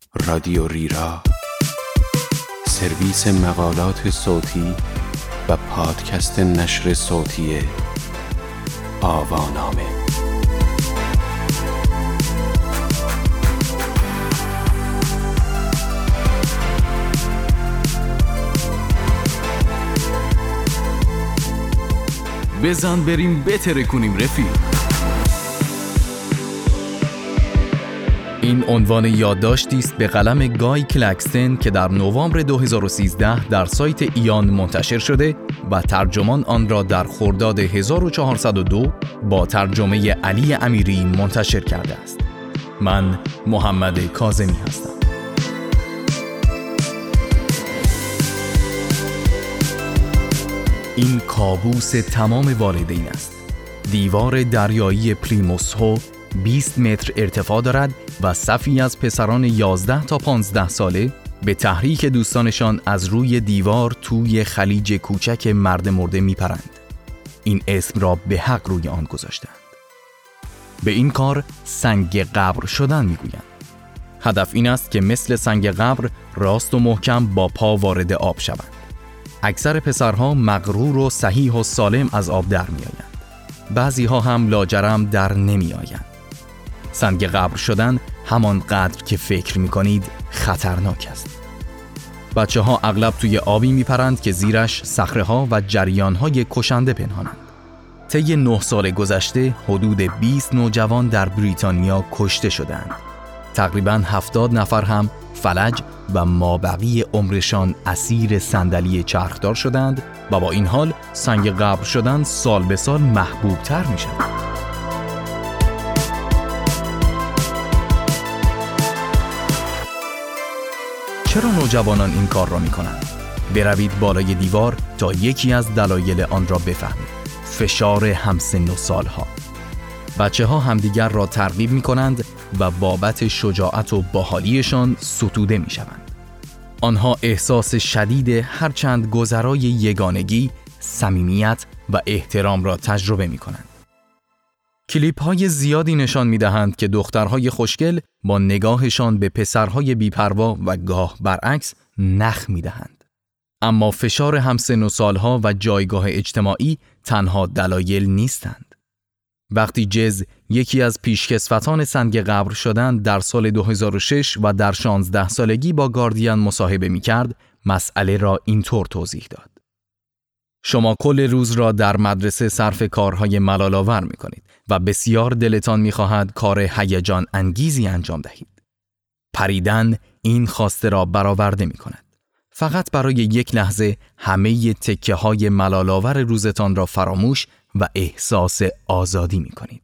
رادیو ریرا، سرویس مقالات صوتی و پادکست نشر صوتی آوانامه. بزن بریم بتره کنیم رفیق. این عنوان یادداشتی است به قلم گای کلکستن که در نوامبر 2013 در سایت ایان منتشر شده و ترجمان آن را در خرداد 1402 با ترجمه علی امیری منتشر کرده است. من محمد کاظمی هستم. این کابوس تمام والدین است. دیوار دریایی پلیموث 20 متر ارتفاع دارد و صفی از پسران 11 تا 15 ساله به تحریک دوستانشان از روی دیوار توی خلیج کوچک مرد مرده میپرند. این اسم را به حق روی آن گذاشتند. به این کار سنگ قبر شدن میگویند. هدف این است که مثل سنگ قبر راست و محکم با پا وارد آب شوند. اکثر پسرها مغرور و صحیح و سالم از آب در میآیند. بعضیها هم لاجرم در نمیآیند. سنگ قبر شدن همان قدر که فکر میکنید خطرناک است. بچه ها اغلب توی آبی میپرند که زیرش صخره‌ها و جریان‌های کشنده پنهانند. طی 9 سال گذشته حدود 20 نوجوان در بریتانیا کشته شدند. تقریباً 70 نفر هم فلج و مابقی عمرشان اسیر صندلی چرخدار شدند و با این حال سنگ قبر شدن سال به سال محبوب تر می شود. چرا نوجوانان این کار را می کنند؟ بروید بالای دیوار تا یکی از دلایل آن را بفهمید. فشار همسن و سالها. بچه ها همدیگر را ترغیب می کنند و بابت شجاعت و باحالیشان ستوده می شوند. آنها احساس شدید هرچند گذرای یگانگی، صمیمیت و احترام را تجربه می کنند. کلیپ های زیادی نشان می دهند که دخترهای خوشگل با نگاهشان به پسرهای بی‌پروا و گاه برعکس نخ می دهند. اما فشار همسن و سالها و جایگاه اجتماعی تنها دلایل نیستند. وقتی جز یکی از پیشکسوتان سنگ قبر شدن در سال 2006 و در 16 سالگی با گاردین مصاحبه می کرد، مسئله را اینطور توضیح داد. شما کل روز را در مدرسه صرف کارهای ملال‌آور می کنید و بسیار دلتان می خواهد کار هیجان انگیزی انجام دهید. پریدن این خواسته را برآورده می کند. فقط برای یک لحظه همه تکه های ملال‌آور روزتان را فراموش و احساس آزادی می کنید.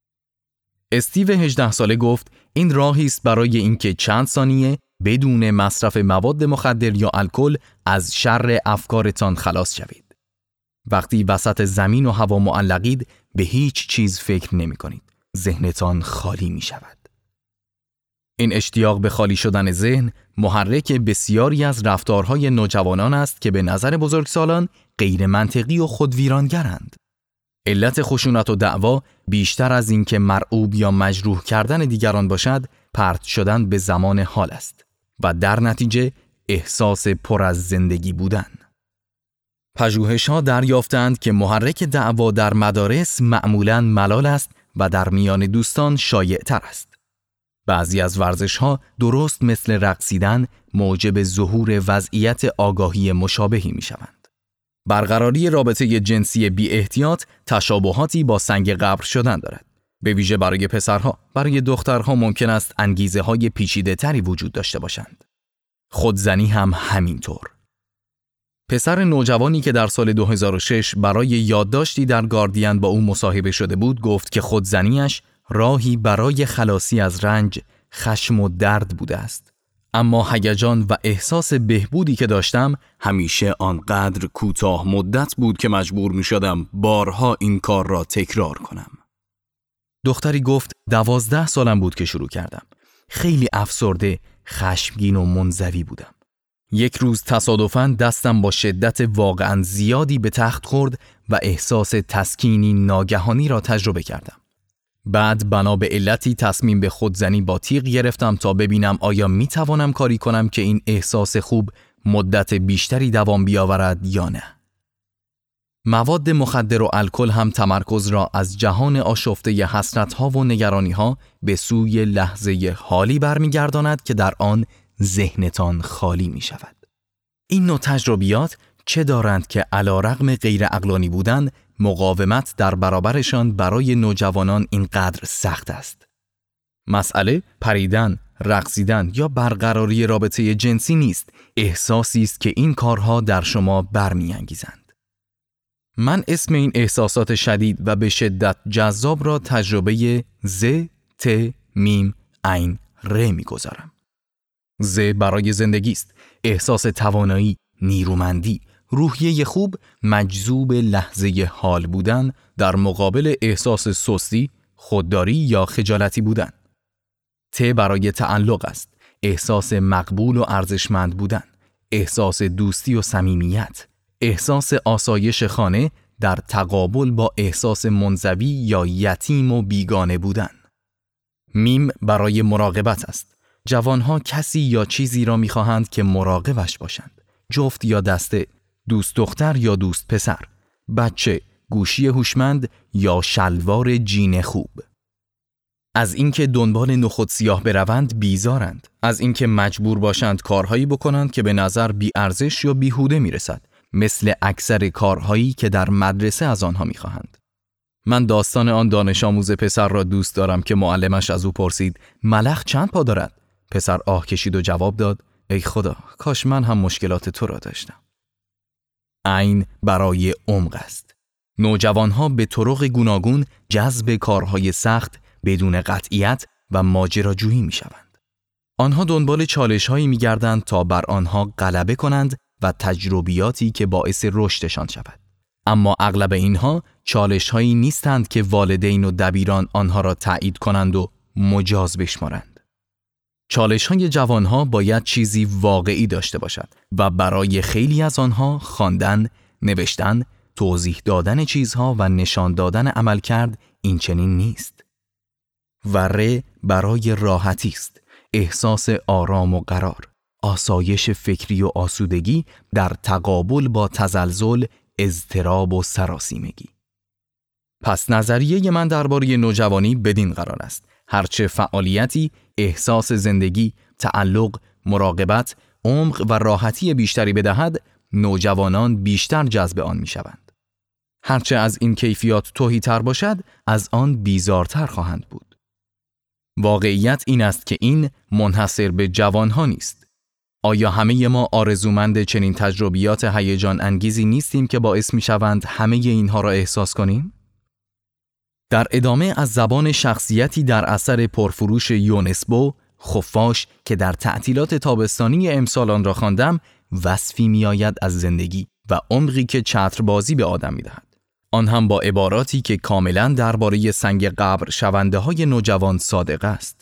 استیو 18 ساله گفت این راهی است برای اینکه چند ثانیه بدون مصرف مواد مخدر یا الکل از شر افکارتان خلاص شوید. وقتی وسط زمین و هوا معلقید به هیچ چیز فکر نمی کنید. ذهنتان خالی می شود. این اشتیاق به خالی شدن ذهن محرک بسیاری از رفتارهای نوجوانان است که به نظر بزرگسالان غیر منطقی و خودویرانگرند. علت خشونت و دعوا بیشتر از این که مرعوب یا مجروح کردن دیگران باشد، پرت شدن به زمان حال است و در نتیجه احساس پر از زندگی بودن. پژوهش‌ها دریافتند که محرک دعوا در مدارس معمولاً ملال است و در میان دوستان شایع‌تر است. بعضی از ورزش‌ها درست مثل رقصیدن موجب ظهور وضعیت آگاهی مشابهی می‌شوند. برقراری رابطه جنسی بی احتیاط تشابهاتی با سنگ قبر شدن دارد. به ویژه برای پسرها، برای دخترها ممکن است انگیزه‌های پیچیده‌تری وجود داشته باشند. خودزنی هم همینطور. پسر نوجوانی که در سال 2006 برای یادداشتی در گاردین با او مصاحبه شده بود گفت که خودزنیش راهی برای خلاصی از رنج، خشم و درد بوده است. اما هیجان و احساس بهبودی که داشتم همیشه آنقدر کوتاه مدت بود که مجبور می شدم بارها این کار را تکرار کنم. دختری گفت 12 سالم بود که شروع کردم. خیلی افسرده، خشمگین و منزوی بودم. یک روز تصادفاً دستم با شدت واقعاً زیادی به تخت خورد و احساس تسکینی ناگهانی را تجربه کردم. بعد بنا به علتی تصمیم به خودزنی با تیغ گرفتم تا ببینم آیا می توانم کاری کنم که این احساس خوب مدت بیشتری دوام بیاورد یا نه. مواد مخدر و الکل هم تمرکز را از جهان آشفته حسرت‌ها و نگرانی‌ها به سوی لحظه حالی برمیگرداند که در آن ذهنتان خالی می شود. این نوع تجربیات چه دارند که علی‌رغم غیر عقلانی بودن، مقاومت در برابرشان برای نوجوانان اینقدر سخت است. مسئله پریدن، رقصیدن یا برقراری رابطه جنسی نیست، احساسی است که این کارها در شما برمی‌انگیزند. من اسم این احساسات شدید و به شدت جذاب را تجربه ز، ت، میم، عین، ر می‌گذارم. ز برای زندگی است، احساس توانایی، نیرومندی، روحیه خوب، مجذوب لحظه حال بودن در مقابل احساس سستی، خودداری یا خجالتی بودن. ت برای تعلق است، احساس مقبول و ارزشمند بودن، احساس دوستی و صمیمیت، احساس آسایش خانه در تقابل با احساس منزوی یا یتیم و بیگانه بودن. میم برای مراقبت است. جوانها کسی یا چیزی را می‌خواهند که مراقبش باشند. جفت یا دسته، دوست دختر یا دوست پسر، بچه، گوشی هوشمند یا شلوار جین خوب. از اینکه دنبال نخود سیاه بروند بیزارند، از اینکه مجبور باشند کارهایی بکنند که به نظر بی‌ارزش یا بیهوده میرسد، مثل اکثر کارهایی که در مدرسه از آنها میخواهند. من داستان آن دانش آموز پسر را دوست دارم که معلمش از او پرسید ملخ چند پا دارد؟ پسر آه کشید و جواب داد ای خدا، کاش من هم مشکلات تو را داشتم. عین برای عمق است. نوجوانها به طرق گوناگون جذب کارهای سخت بدون قطعیت و ماجراجویی می شوند. آنها دنبال چالش‌هایی می‌گردند تا بر آنها غلبه کنند و تجربیاتی که باعث رشدشان شود. اما اغلب اینها چالش‌هایی نیستند که والدین و دبیران آنها را تایید کنند و مجاز بشمارند. چالش‌های جوانها باید چیزی واقعی داشته باشد و برای خیلی از آنها خواندن، نوشتن، توضیح دادن چیزها و نشان دادن عملکرد این چنین نیست. و ر برای راحتی است، احساس آرام و قرار، آسایش فکری و آسودگی در تقابل با تزلزل، اضطراب و سراسیمگی. پس نظریه من درباره نوجوانی بدین قرار است: هرچه فعالیتی، احساس زندگی، تعلق، مراقبت، عمق و راحتی بیشتری بدهد، نوجوانان بیشتر جذب آن می‌شوند. هرچه از این کیفیات تهی‌تر باشد، از آن بیزارتر خواهند بود. واقعیت این است که این منحصر به جوانها نیست. آیا همه ما آرزومند چنین تجربیات هیجان انگیزی نیستیم که باعث می‌شوند همه اینها را احساس کنیم؟ در ادامه از زبان شخصیتی در اثر پرفروش یونسبو، خفاش، که در تعطیلات تابستانی امسال آن را خواندم، وصفی می‌آید از زندگی و عمقی که چتربازی به آدم می‌دهد. آن هم با عباراتی که کاملاً درباره سنگ قبر شونده‌های نوجوان صادق است.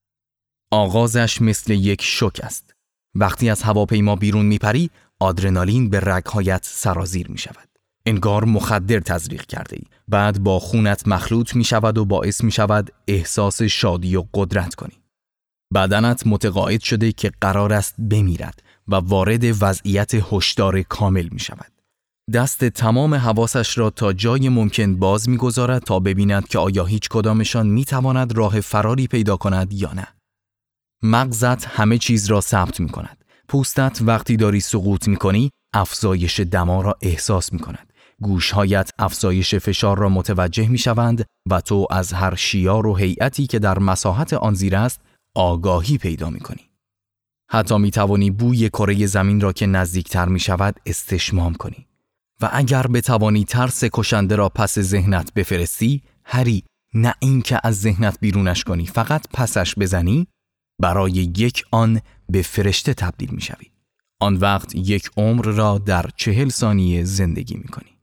آغازش مثل یک شوک است. وقتی از هواپیما بیرون میپری، آدرنالین به رگ‌هایت سرازیر می شود. انگار مخدر تزریق کرده ای. بعد با خونت مخلوط می شود و باعث می شود احساس شادی و قدرت کنی. بدنت متقاعد شده که قرار است بمیرد و وارد وضعیت هشدار کامل می شود. دست تمام حواسش را تا جای ممکن باز می گذارد تا ببیند که آیا هیچ کدامشان می تواند راه فراری پیدا کند یا نه. مغزت همه چیز را ثبت می کند. پوستت وقتی داری سقوط می کنی، افزایش دما را احساس می کند. گوشهایت افزایش فشار را متوجه می شوند و تو از هر شیار و هیئتی که در مساحت آن زیر است آگاهی پیدا می کنی. حتی می توانی بوی کره زمین را که نزدیکتر می شود استشمام کنی. و اگر بتوانی ترس کشنده را پس ذهنت بفرستی، هری، نه این که از ذهنت بیرونش کنی، فقط پسش بزنی، برای یک آن به فرشته تبدیل می شوی. آن وقت یک عمر را در 40 ثانیه زندگی می کنی.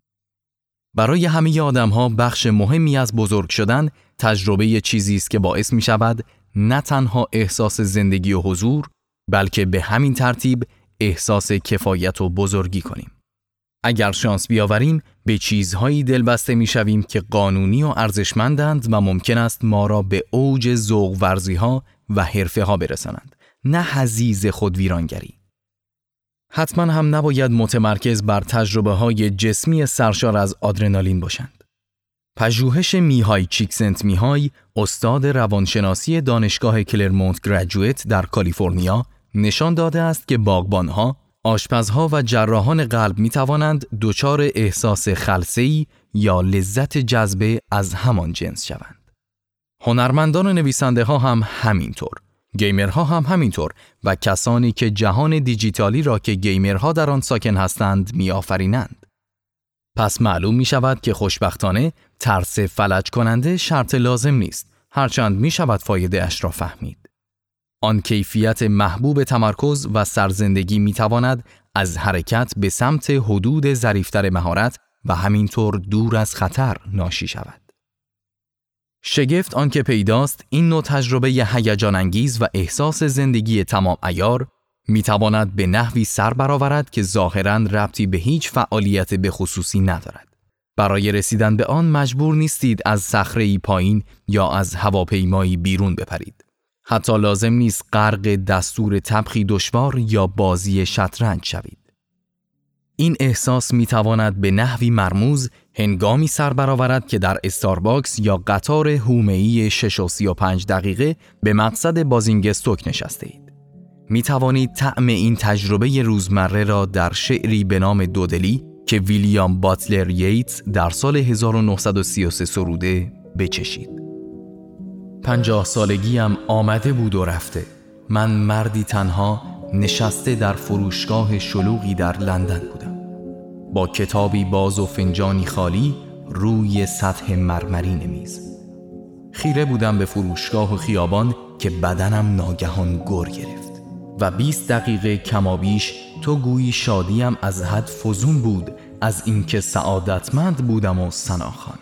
برای همه آدم‌ها بخش مهمی از بزرگ شدن تجربه چیزی است که باعث می شود نه تنها احساس زندگی و حضور، بلکه به همین ترتیب احساس کفایت و بزرگی کنیم. اگر شانس بیاوریم به چیزهایی دلبسته می‌شویم که قانونی و ارزشمندند و ممکن است ما را به اوج ذوق ورزی‌ها و حرفه‌ها برسانند، نه حضیض خودویرانگری. حتما هم نباید متمرکز بر تجربه‌های جسمی سرشار از آدرنالین باشند. پژوهش میهای چیکسنت میهای، استاد روانشناسی دانشگاه کلرمونت گریجویت در کالیفرنیا، نشان داده است که باغبانها، آشپزها و جراحان قلب می توانند دچار احساس خلسه‌ای یا لذت جذبه از همان جنس شوند. هنرمندان و نویسنده ها هم همینطور، گیمرها هم همینطور و کسانی که جهان دیجیتالی را که گیمرها در آن ساکن هستند می آفرینند. پس معلوم می شود که خوشبختانه ترس فلج کننده شرط لازم نیست، هرچند می شود فایده اش را فهمید. آن کیفیت محبوب تمرکز و سرزندگی می تواند از حرکت به سمت حدود ظریف‌تر مهارت و همینطور دور از خطر ناشی شود. شگفت آن که پیداست این نوع تجربه هیجان انگیز و احساس زندگی تمام عیار می تواند به نحوی سر برآورد که ظاهراً ربطی به هیچ فعالیت به خصوصی ندارد. برای رسیدن به آن مجبور نیستید از صخره‌ای پایین یا از هواپیمایی بیرون بپرید. حتی لازم نیست غرق دستور طبخی دشوار یا بازی شطرنج شوید. این احساس می تواند به نحوی مرموز هنگامی سر برآورد که در استارباکس یا قطار حومه‌ای 6:35 دقیقه به مقصد بازینگستوک نشسته اید. می توانید طعم این تجربه روزمره را در شعری به نام دودلی که ویلیام باتلر ییتس در سال 1933 سروده بچشید. 50 سالگیم آمده بود و رفته. من مردی تنها نشسته در فروشگاه شلوغی در لندن بودم. با کتابی باز و فنجانی خالی روی سطح مرمرین میز. خیره بودم به فروشگاه و خیابان که بدنم ناگهان گر گرفت و 20 دقیقه کمابیش تو گویی شادیم از حد فزون بود از اینکه سعادتمند بودم و ثناخوان.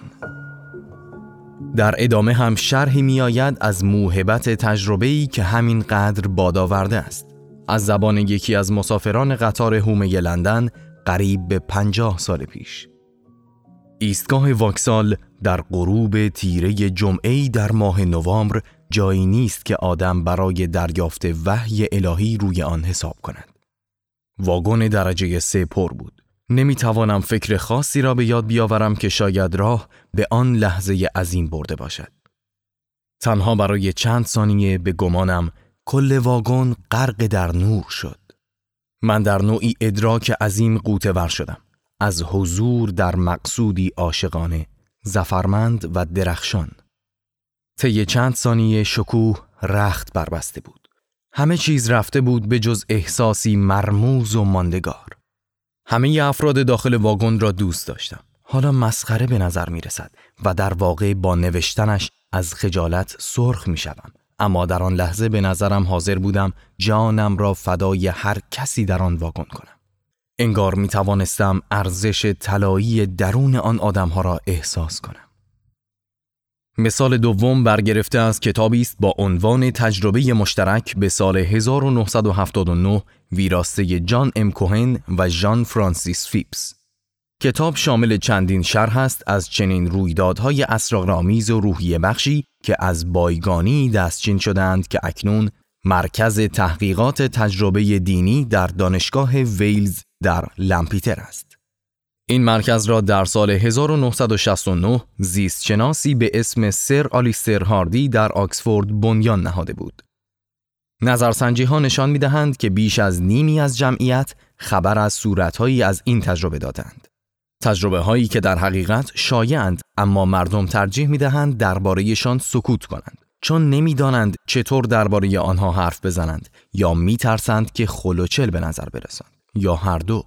در ادامه هم شرحی می آید از موهبت تجربه‌ای که همین قدر بادآورده است. از زبان یکی از مسافران قطار حومه لندن قریب به 50 سال پیش. ایستگاه واکسال در غروب تیره جمعه‌ای در ماه نوامبر جایی نیست که آدم برای دریافت وحی الهی روی آن حساب کند. واگن درجه 3 پر بود. نمیتوانم فکر خاصی را به یاد بیاورم که شاید راه به آن لحظه عظیم برده باشد. تنها برای چند ثانیه به گمانم کل واگن غرق در نور شد. من در نوعی ادراک عظیم غوطه‌ور شدم. از حضور در مقصودی عاشقانه، ظفرمند و درخشان. طی چند ثانیه شکوه رخت بربسته بود. همه چیز رفته بود به جز احساسی مرموز و ماندگار. همه افراد داخل واگن را دوست داشتم. حالا مسخره به نظر می رسد و در واقع با نوشتنش از خجالت سرخ می شدم. اما در آن لحظه به نظرم حاضر بودم جانم را فدای هر کسی در آن واگن کنم. انگار می توانستم ارزش طلایی درون آن آدمها را احساس کنم. مثال دوم برگرفته از کتابی است با عنوان تجربه مشترک به سال 1979 ویراسته جان ام کوهن و ژان فرانسیس فیپس. کتاب شامل چندین شرح است از چنین رویدادهای اسرارآمیز و روحیه بخشی که از بایگانی دستچین شدند که اکنون مرکز تحقیقات تجربه دینی در دانشگاه ویلز در لمپیتر است. این مرکز را در سال 1969 زیستشناسی به اسم سر آلیستر هاردی در آکسفورد بنیان نهاده بود. نظرسنجی‌ها نشان می‌دهند که بیش از نیمی از جمعیت خبر از صورت‌هایی از این تجربه دادند. تجربه‌هایی که در حقیقت شایع‌اند اما مردم ترجیح می‌دهند درباره‌شان سکوت کنند، چون نمی‌دانند چطور درباره آنها حرف بزنند یا می‌ترسند که خلوچل به نظر برسند یا هر دو.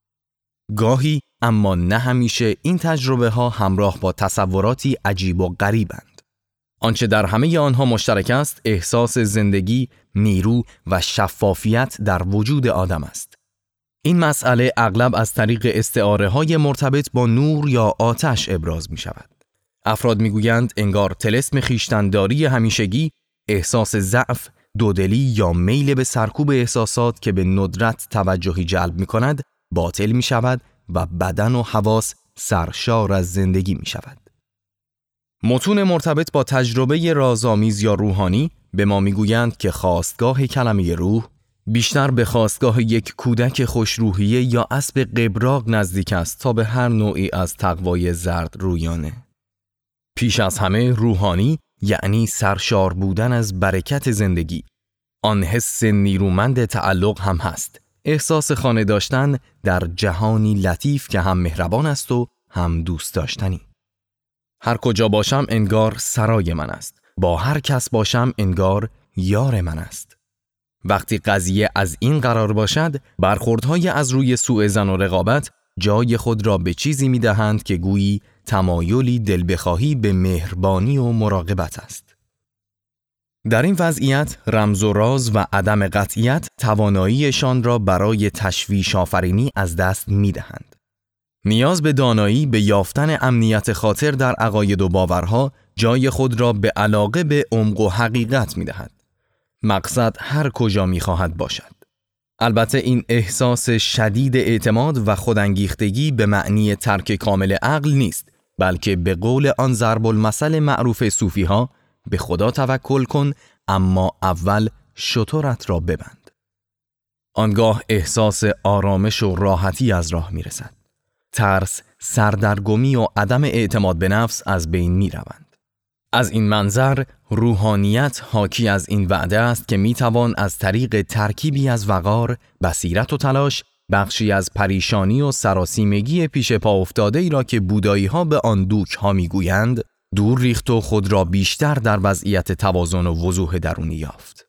گاهی اما نه همیشه این تجربه‌ها همراه با تصوراتی عجیب و غریبند. آنچه در همه آنها مشترک است احساس زندگی، نیرو و شفافیت در وجود آدم است. این مسئله اغلب از طریق استعاره‌های مرتبط با نور یا آتش ابراز می‌شود. افراد می‌گویند انگار طلسم خویشتن‌داری همیشگی، احساس ضعف، دودلی یا میل به سرکوب احساسات که به ندرت توجهی جلب می‌کند باطل می‌شود و بدن و حواس سرشار از زندگی می شود. متون مرتبط با تجربه رازآمیز یا روحانی به ما می گویند که خاستگاه کلمه روح بیشتر به خاستگاه یک کودک خوشروحیه یا اسب قبراق نزدیک است تا به هر نوعی از تقوای زرد رویانه. پیش از همه روحانی یعنی سرشار بودن از برکت زندگی. آن حس نیرومند تعلق هم هست. احساس خانه داشتن در جهانی لطیف که هم مهربان است و هم دوست داشتنی. هر کجا باشم انگار سرای من است. با هر کس باشم انگار یار من است. وقتی قضیه از این قرار باشد، برخوردهای از روی سوء ظن و رقابت جای خود را به چیزی می دهند که گویی تمایلی دلبخواهی به مهربانی و مراقبت است. در این وضعیت رمز و راز و عدم قطعیت تواناییشان را برای تشویش آفرینی از دست می دهند. نیاز به دانایی به یافتن امنیت خاطر در عقاید و باورها جای خود را به علاقه به عمق و حقیقت می دهد. مقصد هر کجا می خواهد باشد. البته این احساس شدید اعتماد و خودانگیختگی به معنی ترک کامل عقل نیست، بلکه به قول آن ضرب المثل معروف صوفی ها به خدا توکل کن اما اول شترت را ببند. آنگاه احساس آرامش و راحتی از راه می رسد. ترس، سردرگمی و عدم اعتماد به نفس از بین می روند. از این منظر روحانیت حاکی از این وعده است که می توان از طریق ترکیبی از وقار، بصیرت و تلاش بخشی از پریشانی و سراسیمگی پیش پا افتاده ای را که بودایی ها به آن دوک ها می گویند دور ریخت و خود را بیشتر در وضعیت توازن و وضوح درونی یافت.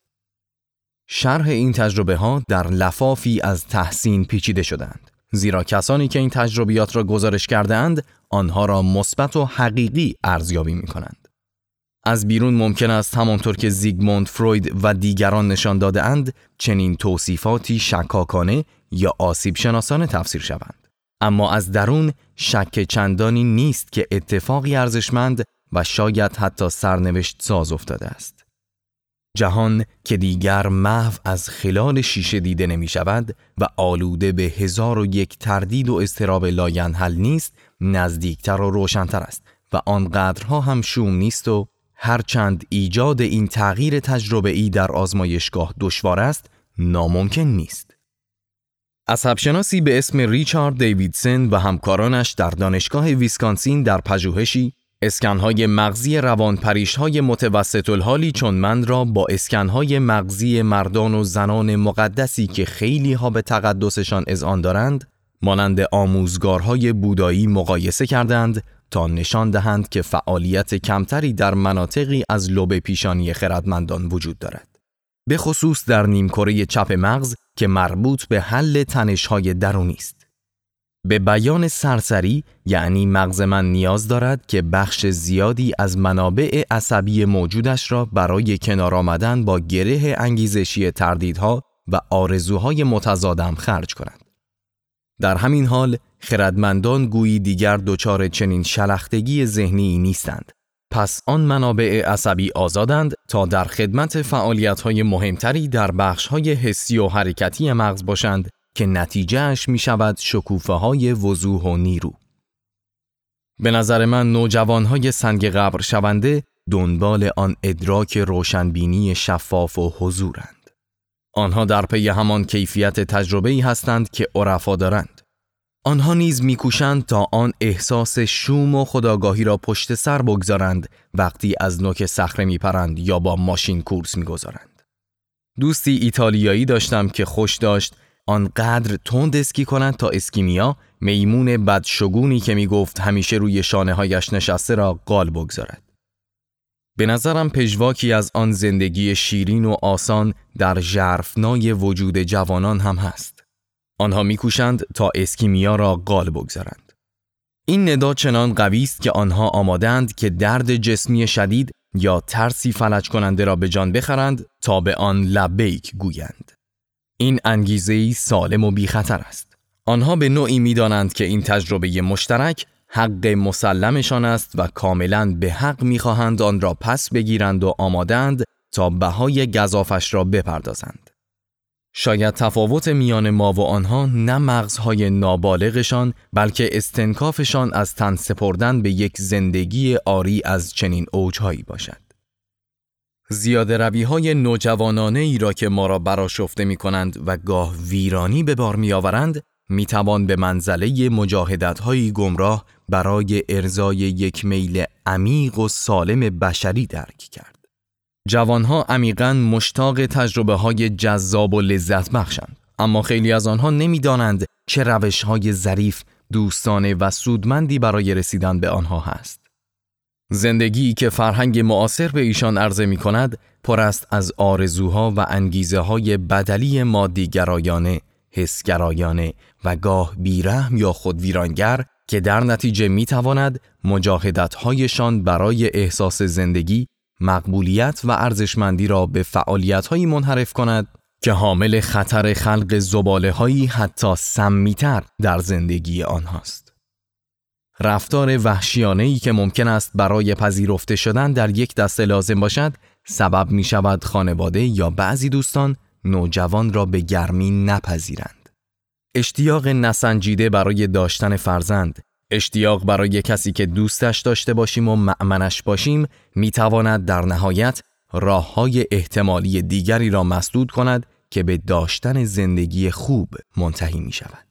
شرح این تجربه ها در لفافی از تحسین پیچیده شدند، زیرا کسانی که این تجربیات را گزارش کرده اند آنها را مثبت و حقیقی ارزیابی می کنند. از بیرون ممکن است همانطور که زیگموند فروید و دیگران نشان داده اند چنین توصیفاتی شکاکانه یا آسیب شناسانه تفسیر شوند. اما از درون شک چندانی نیست که اتفاقی ارزشمند و شاید حتی سرنوشت ساز افتاده است. جهان که دیگر محو از خلال شیشه دیده نمی شود و آلوده به 1001 تردید و اضطراب لاینحل نیست، نزدیکتر و روشنتر است و آنقدرها هم شوم نیست و هرچند ایجاد این تغییر تجربه‌ای در آزمایشگاه دشوار است، ناممکن نیست. عصبشناسی به اسم ریچارد دیویدسن و همکارانش در دانشگاه ویسکانسین در پژوهشی اسکن‌های مغزی روانپریش‌های متوسط الحالی چون من را با اسکن‌های مغزی مردان و زنان مقدسی که خیلی ها به تقدسشان اذعان دارند، مانند آموزگارهای بودایی مقایسه کردند تا نشان دهند که فعالیت کمتری در مناطقی از لوب پیشانی خردمندان وجود دارد. به خصوص در نیمکره چپ مغز که مربوط به حل تنش‌های درونی است. به بیان سرسری یعنی مغز من نیاز دارد که بخش زیادی از منابع عصبی موجودش را برای کنار آمدن با گره انگیزشی تردیدها و آرزوهای متضادم خرج کند. در همین حال خردمندان گویی دیگر دچار چنین شلختگی ذهنی نیستند. پس آن منابع عصبی آزادند تا در خدمت فعالیت‌های مهمتری در بخش‌های حسی و حرکتی مغز باشند که نتیجهش می شود شکوفه‌های وضوح و نیرو. به نظر من نوجوان‌های سنگ قبر شونده دنبال آن ادراک روشنبینی شفاف و حضورند. آنها در پی همان کیفیت تجربه‌ای هستند که عرفا دارند. آنها نیز می‌کوشند تا آن احساس شوم و خودآگاهی را پشت سر بگذارند وقتی از نوک صخره می‌پرند یا با ماشین کورس می‌گذارند. دوستی ایتالیایی داشتم که خوش داشت آنقدر تند اسکی کند تا اسکیمیا، میمون بدشگونی که میگفت همیشه روی شانه‌هایش نشسته را قال بگذارد. به نظرم پژواکی از آن زندگی شیرین و آسان در ژرفنای وجود جوانان هم هست. آنها میکوشند تا اسکیمیا را قال بگذارند. این ندا چنان قوی است که آنها آمادند که درد جسمی شدید یا ترسی فلج کننده را به جان بخرند تا به آن لبیک گویند. این انگیزه‌ای سالم و بی خطر است. آنها به نوعی می‌دانند که این تجربه مشترک حق مسلمشان است و کاملاً به حق می‌خواهند آن را پس بگیرند و آمادند تا بهای گزافش را بپردازند. شاید تفاوت میان ما و آنها نه مغزهای نابالغشان بلکه استنکافشان از تن سپردن به یک زندگی عاری از چنین اوجهایی باشد. زیاده روی‌های نوجوانانه ای را که ما را برآشفته می‌کنند و گاه ویرانی به بار می‌آورند، می‌توان به منزله مجاهدت‌های گمراه برای ارضای یک میل عمیق و سالم بشری درک کرد. جوانها عمیقاً مشتاق تجربه‌های جذاب و لذت بخشند، اما خیلی از آنها نمی‌دانند چه روش‌های ظریف، دوستانه و سودمندی برای رسیدن به آنها هست. زندگی که فرهنگ معاصر به ایشان عرضه می‌کند، پر است از آرزوها و انگیزه‌های بدلی مادی‌گرایانه، حسگرایانه و گاه بیرحم یا خودویرانگر که در نتیجه می‌تواند مجاهدت‌هایشان برای احساس زندگی، مقبولیت و ارزشمندی را به فعالیت‌هایی منحرف کند که حامل خطر خلق زباله‌هایی حتی سمی‌تر در زندگی آنهاست. رفتار وحشیانه‌ای که ممکن است برای پذیرفته شدن در یک دسته لازم باشد، سبب می‌شود خانواده یا بعضی دوستان نوجوان را به گرمی نپذیرند. اشتیاق نسنجیده برای داشتن فرزند، اشتیاق برای کسی که دوستش داشته باشیم و مأمنش باشیم، می‌تواند در نهایت راه‌های احتمالی دیگری را مسدود کند که به داشتن زندگی خوب منتهی می‌شود.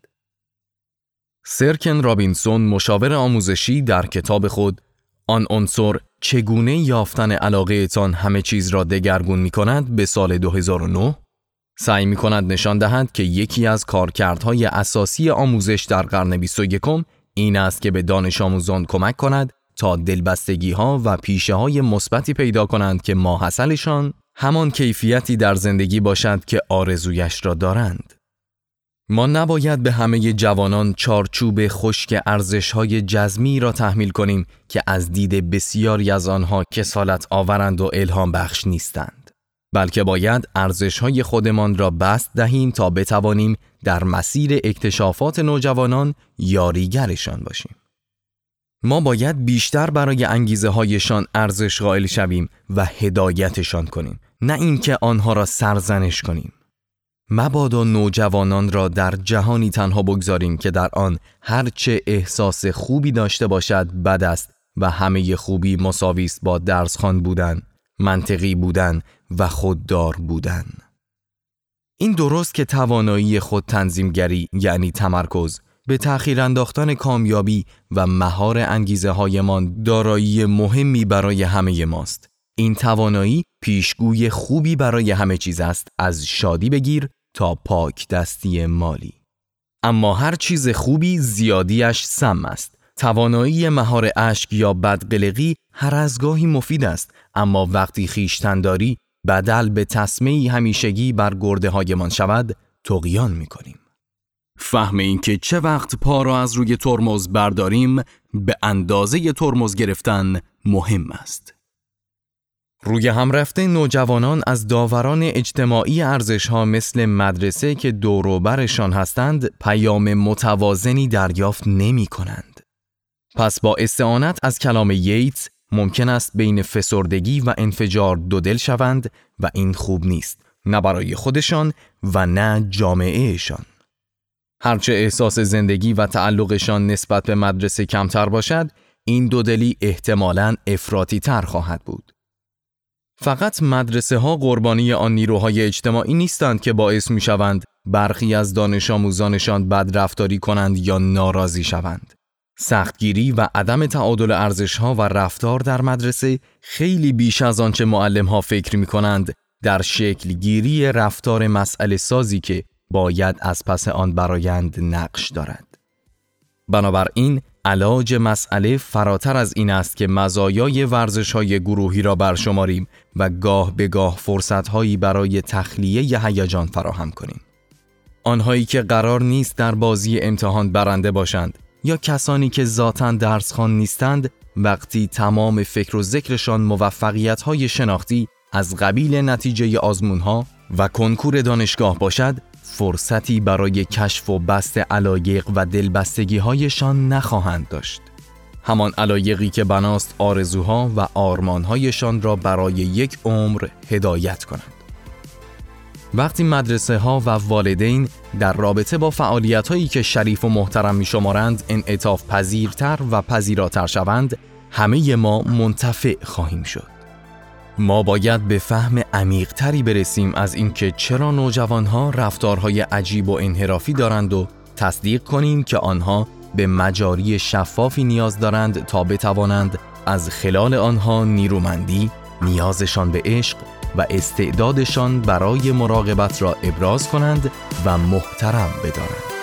سر کن رابینسون، مشاور آموزشی، در کتاب خود آن عنصر چگونه یافتن علاقه تان همه چیز را دگرگون می‌کند به سال 2009 سعی می‌کند نشان دهد که یکی از کارکردهای اساسی آموزش در قرن 21 این است که به دانش آموزان کمک کند تا دلبستگی‌ها و پیشه‌های مثبتی پیدا کنند که ماحصلشان همان کیفیتی در زندگی باشد که آرزویش را دارند. ما نباید به همه جوانان چارچوب خشک ارزش‌های جزمی را تحمیل کنیم که از دید بسیاری از آنها کسالت آورند و الهام بخش نیستند، بلکه باید ارزش‌های خودمان را بسط دهیم تا بتوانیم در مسیر اکتشافات نوجوانان یاریگرشان باشیم. ما باید بیشتر برای انگیزه‌هایشان ارزش قائل شویم و هدایتشان کنیم، نه اینکه آنها را سرزنش کنیم. مبادا نوجوانان را در جهانی تنها بگذاریم که در آن هرچه احساس خوبی داشته باشد بد است و همه خوبی مساوی است با درسخوان بودن، منطقی بودن و خوددار بودن. این درست که توانایی خود تنظیمگری یعنی تمرکز به تأخیر انداختن کامیابی و مهار انگیزه هایمان دارایی مهمی برای همه ماست. این توانایی پیشگوی خوبی برای همه چیز است، از شادی بگیر تا پاک دستی مالی. اما هر چیز خوبی زیادیش سم است. توانایی مهار اشک یا بدقلقی هر از گاهی مفید است، اما وقتی خویشتن‌داری بدل به تسمه‌ای همیشگی بر گرده هایمان شود، طغیان می‌کنیم. فهم این که چه وقت پا را از روی ترمز برداریم به اندازه ترمز گرفتن مهم است. روی هم رفته نوجوانان از داوران اجتماعی ارزش‌ها مثل مدرسه که دور و برشان هستند پیام متوازنی دریافت نمی‌کنند. پس با استعانت از کلام ییتس ممکن است بین فسردگی و انفجار دودل شوند و این خوب نیست، نه برای خودشان و نه جامعهشان. هرچه احساس زندگی و تعلقشان نسبت به مدرسه کمتر باشد، این دودلی احتمالاً افراطی تر خواهد بود. فقط مدرسه ها قربانی آن نیروهای اجتماعی نیستند که باعث می شوند برخی از دانش آموزانشان بدرفتاری کنند یا ناراضی شوند. سختگیری و عدم تعادل ارزش‌ها و رفتار در مدرسه خیلی بیش از آنچه معلم‌ها فکر می‌کنند در شکل گیری رفتار مسئله سازی که باید از پس آن برآیند نقش دارد. بنابراین علاج مسئله فراتر از این است که مزایای ورزش‌های گروهی را برشماریم و گاه به گاه فرصت‌هایی برای تخلیه هیجان فراهم کنیم. آنهایی که قرار نیست در بازی امتحان برنده باشند یا کسانی که ذاتاً درسخوان نیستند، وقتی تمام فکر و ذکرشان موفقیت‌های شناختی از قبیل نتیجه آزمون‌ها و کنکور دانشگاه باشد، فرصتی برای کشف و بسط علایق و دلبستگی‌هایشان نخواهند داشت. همان علایقی که بناست آرزوها و آرمان‌هایشان را برای یک عمر هدایت کنند. وقتی مدرسه ها و والدین در رابطه با فعالیت هایی که شریف و محترم می شمارند انعطاف پذیرتر و پذیراتر شوند، همه ما منتفع خواهیم شد. ما باید به فهم عمیق تری برسیم از اینکه چرا نوجوانها رفتارهای عجیب و انحرافی دارند و تصدیق کنیم که آنها به مجاری شفافی نیاز دارند تا بتوانند از خلال آنها نیرومندی، نیازشان به عشق و استعدادشان برای مراقبت را ابراز کنند و محترم بدارند.